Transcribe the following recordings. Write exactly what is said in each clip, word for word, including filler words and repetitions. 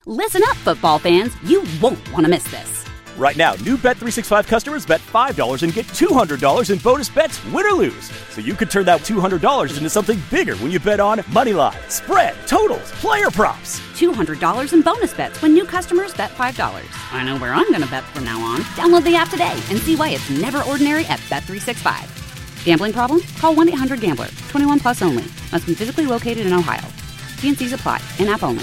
Listen up, football fans. You won't want to miss this. Right now, new Bet three sixty-five customers bet five dollars and get two hundred dollars in bonus bets, win or lose. So you could turn that two hundred dollars into something bigger when you bet on money line, spread, totals, player props. two hundred dollars in bonus bets when new customers bet five dollars. I know where I'm going to bet from now on. Download the app today and see why it's never ordinary at Bet three sixty-five. Gambling problem? Call one eight hundred gambler. twenty-one plus only. Must be physically located in Ohio. T and C's apply. In-app only.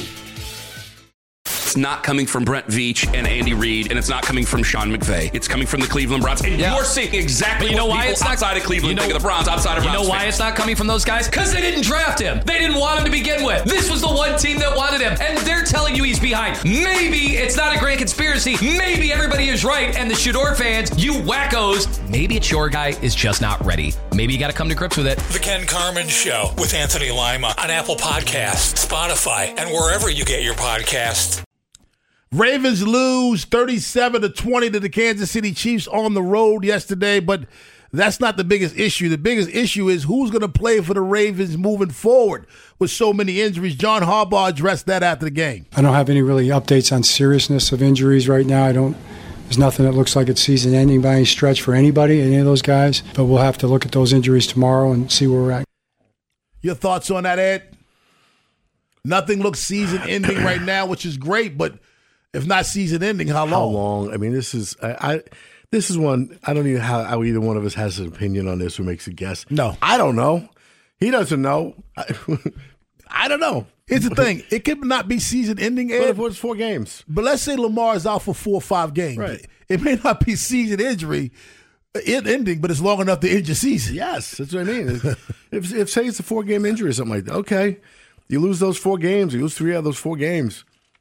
It's not coming from Brent Veach and Andy Reid, and it's not coming from Sean McVay. It's coming from the Cleveland Browns. And yeah. you're seeing exactly you know what why people it's not, outside of Cleveland you know, think of the Browns, outside of You Browns know why fans. it's not coming from those guys? Because they didn't draft him. They didn't want him to begin with. This was the one team that wanted him, and they're telling you he's behind. Maybe it's not a grand conspiracy. Maybe everybody is right, and the Shador fans, you wackos, maybe it's your guy is just not ready. Maybe you got to come to grips with it. The Ken Carman Show with Anthony Lima on Apple Podcasts, Spotify, and wherever you get your podcasts. Ravens lose thirty-seven to twenty to the Kansas City Chiefs on the road yesterday, but that's not the biggest issue. The biggest issue is who's going to play for the Ravens moving forward with so many injuries. John Harbaugh addressed that after the game. I don't have any really updates on seriousness of injuries right now. I don't. There's nothing that looks like it's season-ending by any stretch for anybody, any of those guys. But we'll have to look at those injuries tomorrow and see where we're at. Your thoughts on that, Ed? Nothing looks season-ending right now, which is great, but if not season-ending, how long? How long? I mean, this is I, I this is one I don't even know how, how either one of us has an opinion on this or makes a guess. No, I don't know. He doesn't know. I, I don't know. Here's the thing: it could not be season-ending, Ed. But if it was four games, but let's say Lamar is out for four or five games. Right. It may not be season injury ending, but it's long enough to end your season. Yes, that's what I mean. if, if say it's a four-game injury or something like that, okay, you lose those four games, you lose three out of those four games.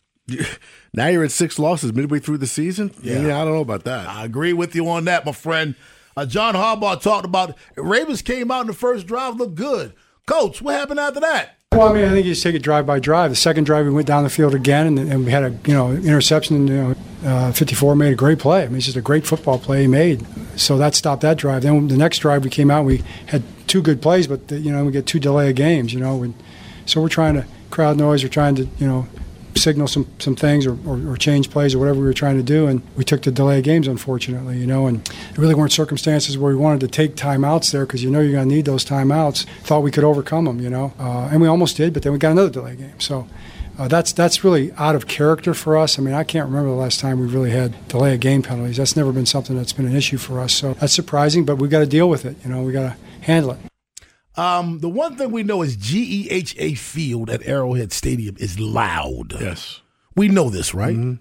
Now you're at six losses midway through the season? Yeah. yeah, I don't know about that. I agree with you on that, my friend. Uh, John Harbaugh talked about Ravens came out in the first drive, looked good. Coach, what happened after that? Well, I mean, I think you just take it drive by drive. The second drive, we went down the field again, and, and we had a you know interception. And, you know, uh, fifty-four made a great play. I mean, it's just a great football play he made. So that stopped that drive. Then the next drive, we came out, we had two good plays, but the, you know we get two delay of games. You know, and so we're trying to crowd noise. We're trying to you know. signal some, some things or, or, or change plays or whatever we were trying to do, and we took the delay of games, unfortunately, you know, and there really weren't circumstances where we wanted to take timeouts there because you know you're going to need those timeouts. Thought we could overcome them, you know, uh, and we almost did, but then we got another delay game. So uh, that's that's really out of character for us. I mean, I can't remember the last time we really had delay of game penalties. That's never been something that's been an issue for us. So that's surprising, but we got to deal with it. You know, we got to handle it. Um, the one thing we know is G E H A Field at Arrowhead Stadium is loud. Yes. We know this, right? Mm-hmm.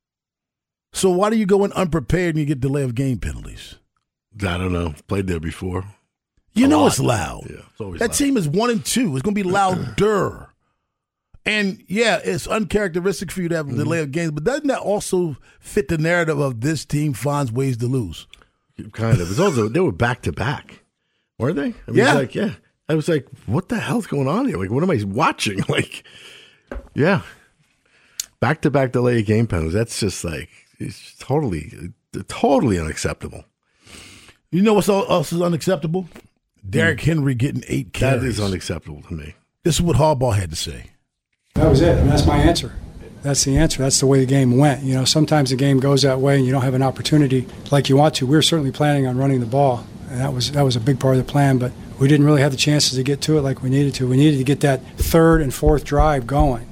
So why do you go in unprepared and you get delay of game penalties? I don't know. Played there before. You A know lot. it's loud. Yeah, it's always that loud. team is one and two. It's going to be louder. And, yeah, it's uncharacteristic for you to have a mm-hmm. delay of games, but doesn't that also fit the narrative of this team finds ways to lose? Kind of. It's also, they were back-to-back, weren't they? I mean, yeah. It's like, yeah. I was like, what the hell's going on here? Like, what am I watching? Like, yeah. Back-to-back delay of game penalties. That's just like, it's totally, totally unacceptable. You know what else is unacceptable? Derrick Henry getting eight carries. That is unacceptable to me. This is what Harbaugh had to say. That was it, and that's my answer. That's the answer. That's the way the game went. You know, sometimes the game goes that way and you don't have an opportunity like you want to. We were certainly planning on running the ball, and that was that was a big part of the plan, but we didn't really have the chances to get to it like we needed to. We needed to get that third and fourth drive going.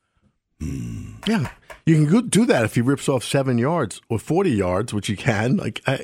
Mm. Yeah. You can go do that if he rips off seven yards or forty yards, which you can. Like, I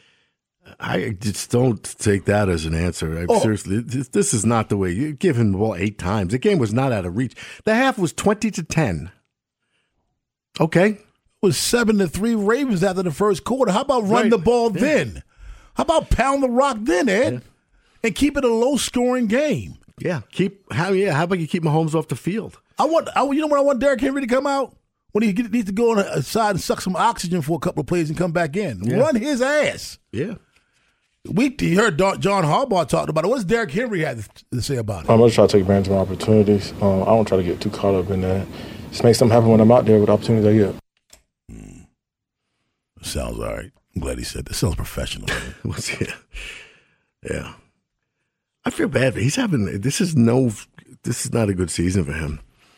I just don't take that as an answer. I, oh. Seriously, this, this is not the way. You give him the ball eight times. The game was not out of reach. The half was twenty to ten. Okay. It was seven to three Ravens after the first quarter. How about run right. the ball yeah. then? How about pound the rock then, Ed? Yeah. And keep it a low-scoring game. Yeah, keep how yeah. How about you keep Mahomes off the field? I want. I, you know when I want Derrick Henry to come out when he get, needs to go on the side and suck some oxygen for a couple of plays and come back in. Yeah. Run his ass. Yeah. We you heard John Harbaugh talked about it. What does Derrick Henry have to say about it? I'm gonna try to take advantage of my opportunities. Um, I don't try to get too caught up in that. Just make something happen when I'm out there with the opportunities I get. Mm. Sounds all right. I'm glad he said that. Sounds professional. yeah. Yeah. I feel bad. He's having this is no. This is not a good season for him.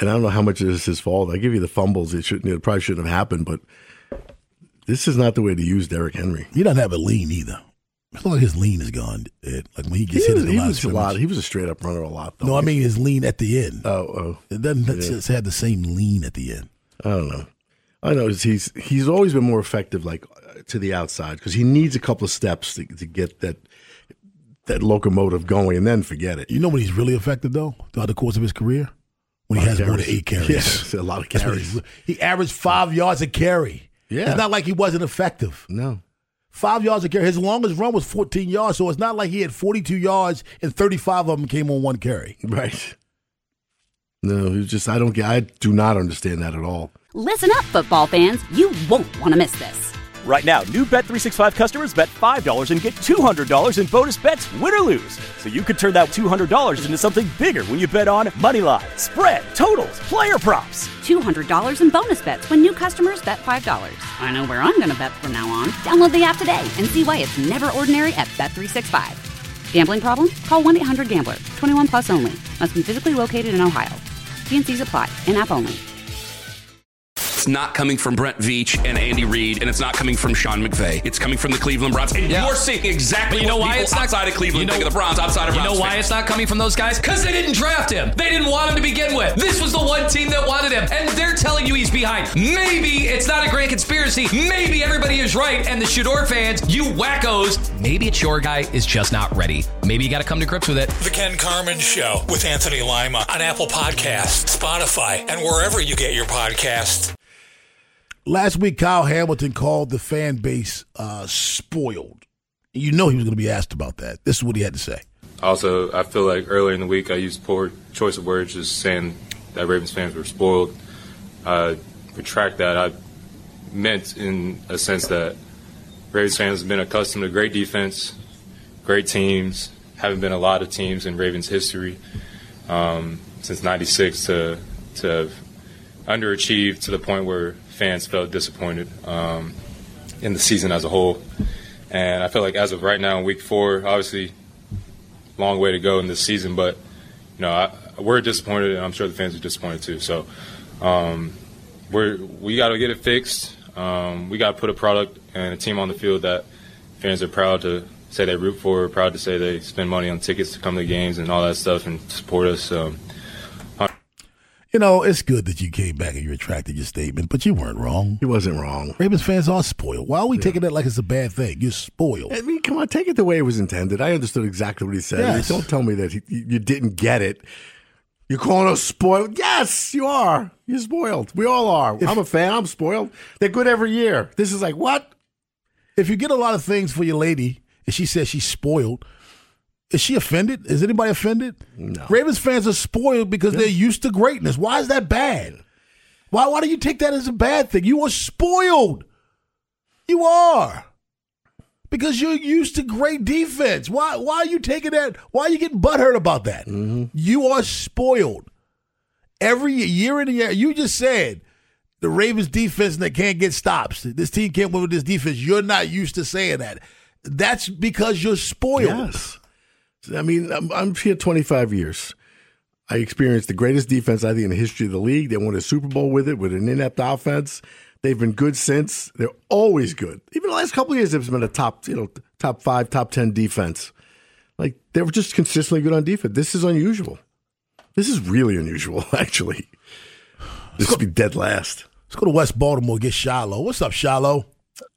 And I don't know how much of this is his fault. I give you the fumbles. It shouldn't. It probably shouldn't have happened. But this is not the way to use Derrick Henry. He doesn't have a lean either. It's not like his lean is gone. It, like when he gets he hit was, at the he line was a lot. He was a straight up runner a lot. Though. No, I mean his lean at the end. Oh, oh. It doesn't Yeah. just have the same lean at the end. I don't know. I know he's he's always been more effective, like to the outside, because he needs a couple of steps to, to get that that locomotive going, and then forget it. You know when he's really effective though, throughout the course of his career, when he has more than eight carries. Yes, a lot of That's when carries. he's- He averaged five yards a carry. Yeah. It's not like he wasn't effective. No. Five yards a carry. His longest run was fourteen yards, so it's not like he had forty-two yards and thirty-five of them came on one carry. Right. No, he was just I don't get. I do not understand that at all. Listen up, football fans. You won't want to miss this. Right now, new Bet three sixty-five customers bet five dollars and get two hundred dollars in bonus bets, win or lose. So you could turn that two hundred dollars into something bigger when you bet on money line, spread, totals, player props. two hundred dollars in bonus bets when new customers bet five dollars. I know where I'm going to bet from now on. Download the app today and see why it's never ordinary at Bet three sixty-five. Gambling problem? Call one eight hundred gambler. twenty-one plus only. Must be physically located in Ohio. T and C's apply. In-app only. It's not coming from Brent Veach and Andy Reid, and it's not coming from Sean McVay. It's coming from the Cleveland Browns. And Yeah. you're seeing exactly But you know what why people it's not outside of Cleveland you know, think of the Browns, outside of You Browns know why fans. it's not coming from those guys? Because they didn't draft him. They didn't want him to begin with. This was the one team that wanted him, and they're telling you he's behind. Maybe it's not a grand conspiracy. Maybe everybody is right, and the Shador fans, you wackos, maybe it's your guy is just not ready. Maybe you got to come to grips with it. The Ken Carmen Show with Anthony Lima on Apple Podcasts, Spotify, and wherever you get your podcasts. Last week, Kyle Hamilton called the fan base uh, spoiled. You know he was going to be asked about that. This is what he had to say. Also, I feel like earlier in the week I used poor choice of words, just saying that Ravens fans were spoiled. I retract that. I meant in a sense that Ravens fans have been accustomed to great defense, great teams. Haven't been a lot of teams in Ravens history um, since ninety-six to to have underachieved to the point where fans felt disappointed um, in the season as a whole. And I feel like as of right now in week four, obviously long way to go in this season, but you know I, we're disappointed, and I'm sure the fans are disappointed too. So um, we're we got to get it fixed. Um, we got to put a product and a team on the field that fans are proud to say they root for, proud to say they spend money on tickets to come to the games and all that stuff and support us. Um, You know, it's good that you came back and you retracted your statement, but you weren't wrong. He wasn't wrong. Ravens fans are spoiled. Why are we yeah. taking that like it's a bad thing? You're spoiled. I mean, come on, take it the way it was intended. I understood exactly what he said. Yes. Don't tell me that he, you didn't get it. You're calling us spoiled? Yes, you are. You're spoiled. We all are. If, I'm a fan. I'm spoiled. They're good every year. This is like, what? If you get a lot of things for your lady and she says she's spoiled, is she offended? Is anybody offended? No. Ravens fans are spoiled because yeah. they're used to greatness. Why is that bad? Why, why do you take that as a bad thing? You are spoiled. You are. Because you're used to great defense. Why, why are you taking that? Why are you getting butthurt about that? Mm-hmm. You are spoiled. Every year in a year, you just said the Ravens defense that can't get stops. This team can't win with this defense. You're not used to saying that. That's because you're spoiled. Yes. I mean, I'm, I'm here twenty-five years. I experienced the greatest defense, I think, in the history of the league. They won a Super Bowl with it, with an inept offense. They've been good since. They're always good. Even the last couple of years, they've been a top, you know, top five, top ten defense. Like, they were just consistently good on defense. This is unusual. This is really unusual, actually. This would be dead last. Let's go to West Baltimore, get Shiloh. What's up, Shiloh?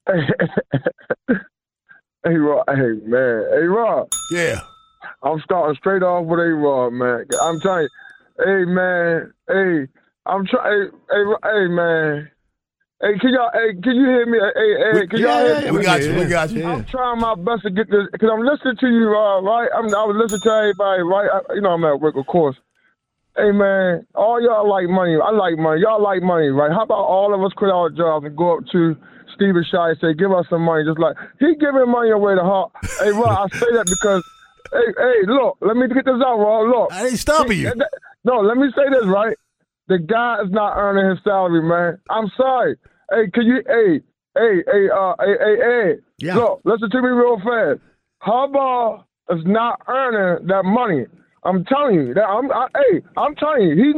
Hey, Rob. Hey, man. Hey, Rob. Yeah. I'm starting straight off with A-Rob, man. I'm telling you. Hey, man. Hey, I'm trying. Hey, hey, hey, man. Hey, can y'all? Hey, can you hear me? Hey, hey, can yeah, y'all yeah, hear yeah, me? We got you. We got you. I'm trying my best to get this because I'm listening to you, uh, right? I'm, I was listening to everybody, right? I, you know, I'm at work, of course. Hey, man, all y'all like money. I like money. Y'all like money, right? How about all of us quit our jobs and go up to Stephen Shire and say, give us some money, just like he giving money away to Hawk. Hey, Rob, I say that because, hey, hey, look, let me get this out, Rob. Look, I ain't stopping you. No, let me say this, right? The guy is not earning his salary, man. I'm sorry. Hey, can you, hey, hey, hey, uh, hey, hey, hey. Yeah. Look, listen to me real fast. Harbaugh is not earning that money. I'm telling you that. I'm, I, hey, I'm telling you, he's not.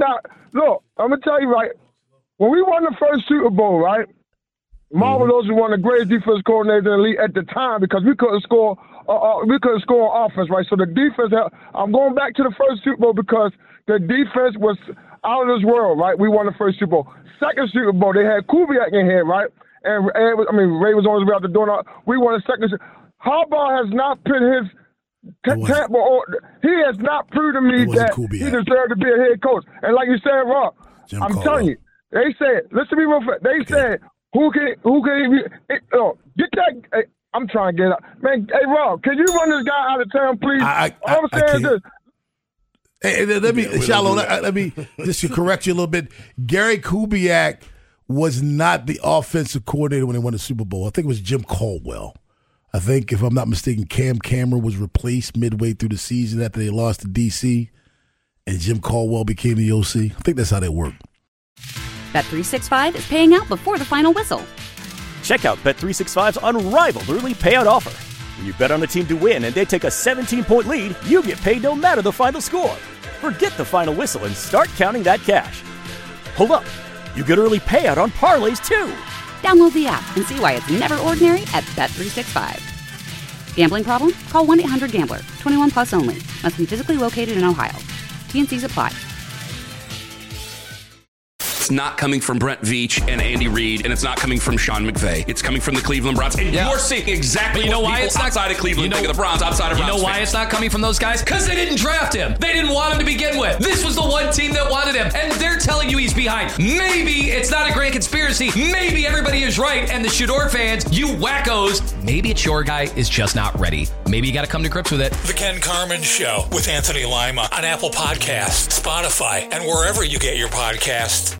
look, I'm gonna tell you right. When we won the first Super Bowl, right? Marvin Lewis was one of the greatest defense coordinators in the league at the time because we couldn't score. Uh, uh, we couldn't score on offense, right? So the defense. I'm going back to the first Super Bowl because the defense was out of this world, right? We won the first Super Bowl. Second Super Bowl, they had Kubiak in here, right? And, and I mean, Ray was on his way out the door. Now, we won the second. Harbaugh has not put his t- Tampa on. He has not proven to me that Kubiak. He deserved to be a head coach. And like you said, Rob, Jim I'm Caldwell. telling you, they said, listen to me real fast. They okay. said, who can, who can, it, oh, get that. Hey, I'm trying to get out. Man, hey, Rob, can you run this guy out of town, please? I, I, All I'm saying is this. Hey, let me, yeah, Shallow, let, let me just to correct you a little bit. Gary Kubiak was not the offensive coordinator when they won the Super Bowl. I think it was Jim Caldwell. I think, if I'm not mistaken, Cam Cameron was replaced midway through the season after they lost to D C, and Jim Caldwell became the O C. I think that's how that worked. Bet three sixty-five is paying out before the final whistle. Check out Bet three sixty-five's unrivaled early payout offer. When you bet on a team to win and they take a seventeen-point lead, you get paid no matter the final score. Forget the final whistle and start counting that cash. Hold up. You get early payout on parlays, too. Download the app and see why it's never ordinary at Bet three sixty-five. Gambling problem? Call one eight hundred gambler. twenty-one plus only. Must be physically located in Ohio. T N Cs apply. It's not coming from Brent Veach and Andy Reid, and it's not coming from Sean McVay. It's coming from the Cleveland Browns. And yeah. you're seeing exactly you know what why it's outside not, of Cleveland you know, think of the Browns, outside of You Browns know why fans. it's not coming from those guys? Because they didn't draft him. They didn't want him to begin with. This was the one team that wanted him, and they're telling you he's behind. Maybe it's not a grand conspiracy. Maybe everybody is right, and the Shador fans, you wackos, maybe it's your guy is just not ready. Maybe you got to come to grips with it. The Ken Carman Show with Anthony Lima on Apple Podcasts, Spotify, and wherever you get your podcasts.